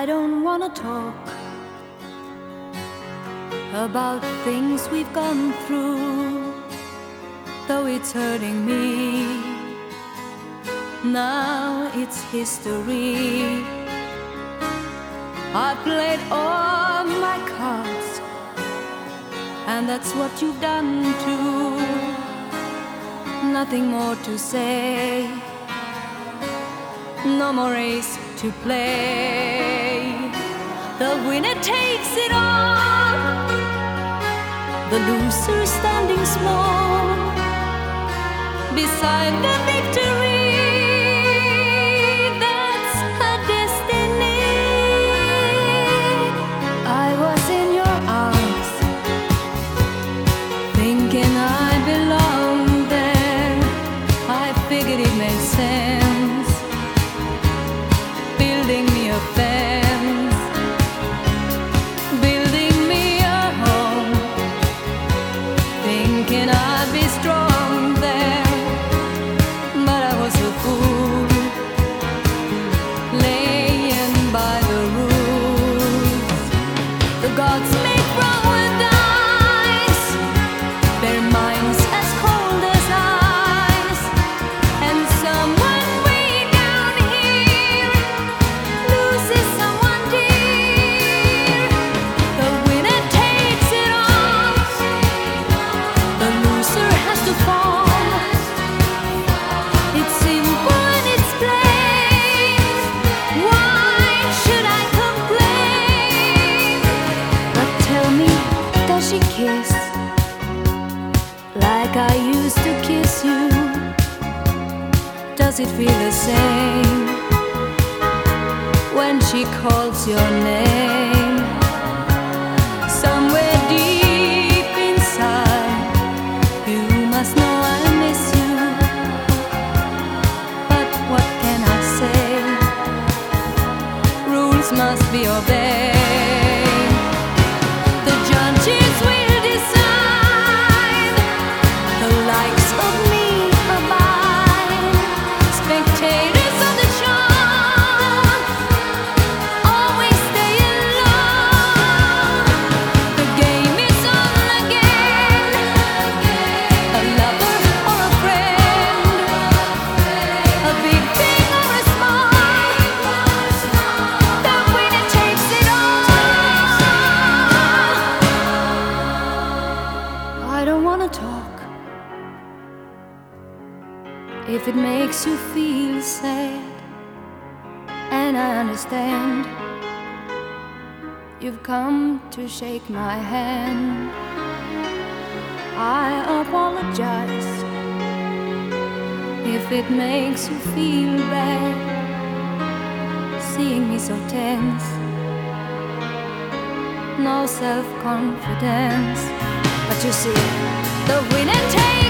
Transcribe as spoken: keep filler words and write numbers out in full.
I don't wanna talk about things we've gone through, though it's hurting me. Now it's history. I played all my cards, and that's what you've done too. Nothing more to say, no more race to play. The winner takes it all, the loser standing small beside the victory. That's her destiny. I was in your arms, thinking I belonged there. I figured it made sense, building me a fence, building me a home, thinking I'd be strong there. But I was a fool, laying by the rules. The gods make wrong with eyes, their minds as cold as ice, and someone way down here loses someone dear. The winner takes it all, the loser has to fall. It's simple and it's plain. Why should I complain? But tell me, does she kiss like I used to kiss you? Does it feel the same when she calls your name? Somewhere deep inside, you must know I miss you. But what can I say? Rules must be obeyed. The judges will decide, the likes of me abide. Spectators of the show always stay alone. The game is on again, a lover or a friend, a big thing or a small, the winner takes it all. I don't wanna talk if it makes you feel sad, and I understand. You've come to shake my hand. I apologize if it makes you feel bad, seeing me so tense, no self-confidence. But you see, the winner takes